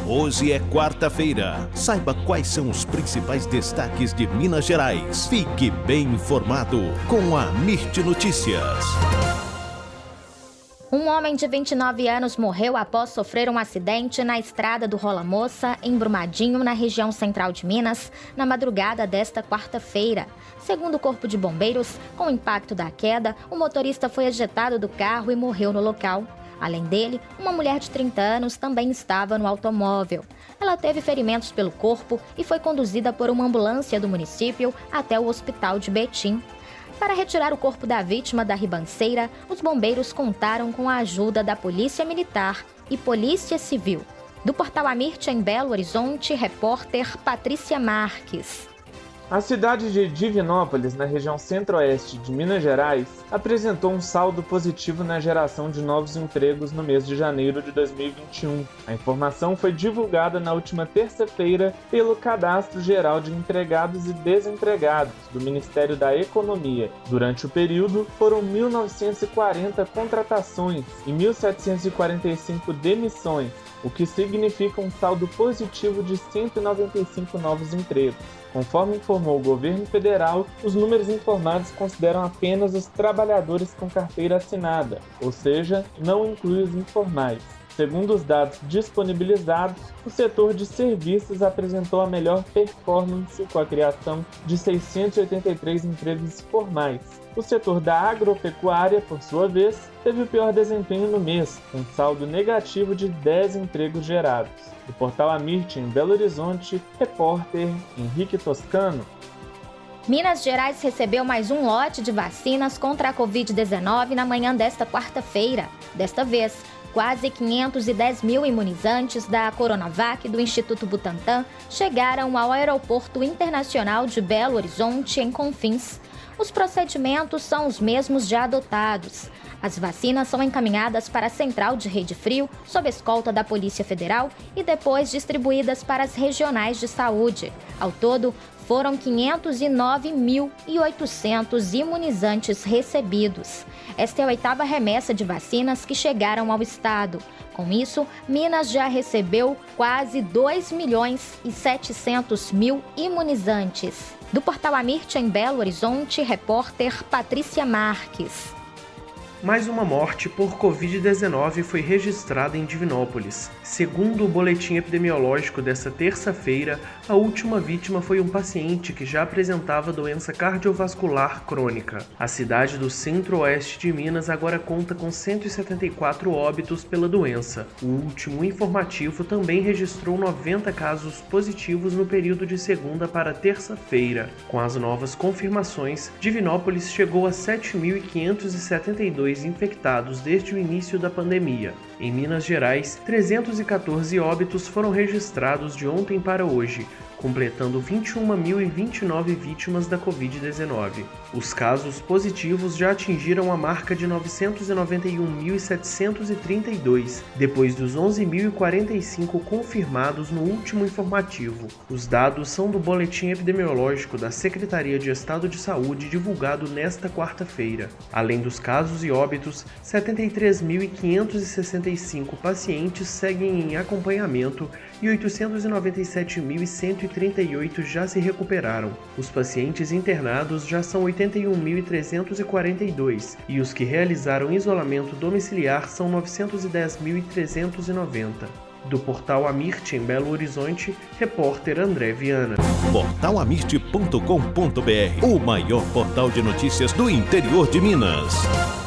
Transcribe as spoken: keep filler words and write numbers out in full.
Hoje é quarta-feira. Saiba quais são os principais destaques de Minas Gerais. Fique bem informado com a Mirte Notícias. Um homem de vinte e nove anos morreu após sofrer um acidente na estrada do Rola Moça, em Brumadinho, na região central de Minas, na madrugada desta quarta-feira. Segundo o Corpo de Bombeiros, com o impacto da queda, o motorista foi ejetado do carro e morreu no local. Além dele, uma mulher de trinta anos também estava no automóvel. Ela teve ferimentos pelo corpo e foi conduzida por uma ambulância do município até o hospital de Betim. Para retirar o corpo da vítima da ribanceira, os bombeiros contaram com a ajuda da Polícia Militar e Polícia Civil. Do Portal Amirte, em Belo Horizonte, repórter Patrícia Marques. A cidade de Divinópolis, na região centro-oeste de Minas Gerais, apresentou um saldo positivo na geração de novos empregos no mês de janeiro de dois mil e vinte e um. A informação foi divulgada na última terça-feira pelo Cadastro Geral de Empregados e Desempregados do Ministério da Economia. Durante o período, foram mil novecentas e quarenta contratações e mil setecentas e quarenta e cinco demissões, o que significa um saldo positivo de cento e noventa e cinco novos empregos. Conforme informou o governo federal, os números informados consideram apenas os trabalhadores com carteira assinada, ou seja, não inclui os informais. Segundo os dados disponibilizados, o setor de serviços apresentou a melhor performance com a criação de seiscentos e oitenta e três empregos formais. O setor da agropecuária, por sua vez, teve o pior desempenho no mês, com saldo negativo de dez empregos gerados. Do Portal Amirte, em Belo Horizonte, repórter Henrique Toscano. Minas Gerais recebeu mais um lote de vacinas contra a covid dezenove na manhã desta quarta-feira. Desta vez, quase quinhentos e dez mil imunizantes da Coronavac do Instituto Butantan chegaram ao Aeroporto Internacional de Belo Horizonte, em Confins. Os procedimentos são os mesmos já adotados. As vacinas são encaminhadas para a Central de Rede Frio, sob escolta da Polícia Federal, e depois distribuídas para as regionais de saúde. Ao todo, foram quinhentos e nove mil e oitocentos imunizantes recebidos. Esta é a oitava remessa de vacinas que chegaram ao estado. Com isso, Minas já recebeu quase dois milhões e setecentos mil imunizantes. Do Portal Amirte, em Belo Horizonte, repórter Patrícia Marques. Mais uma morte por covid dezenove foi registrada em Divinópolis. Segundo o boletim epidemiológico desta terça-feira, a última vítima foi um paciente que já apresentava doença cardiovascular crônica. A cidade do centro-oeste de Minas agora conta com cento e setenta e quatro óbitos pela doença. O último informativo também registrou noventa casos positivos no período de segunda para terça-feira. Com as novas confirmações, Divinópolis chegou a sete mil quinhentos e setenta e dois infectados desde o início da pandemia. Em Minas Gerais, trezentos e quatorze óbitos foram registrados de ontem para hoje, completando vinte e uma mil e vinte e nove vítimas da covid dezenove. Os casos positivos já atingiram a marca de novecentos e noventa e um mil setecentos e trinta e dois, depois dos onze mil e quarenta e cinco confirmados no último informativo. Os dados são do boletim epidemiológico da Secretaria de Estado de Saúde divulgado nesta quarta-feira. Além dos casos e óbitos, setenta e três mil quinhentos e sessenta e cinco pacientes seguem em acompanhamento e oitocentos e noventa e sete mil cento e trinta e oito já se recuperaram. Os pacientes internados já são oitenta e um mil trezentos e quarenta e dois e os que realizaram isolamento domiciliar são novecentos e dez mil trezentos e noventa. Do Portal Amirte, em Belo Horizonte, repórter André Viana. portal amirte ponto com ponto br, o maior portal de notícias do interior de Minas.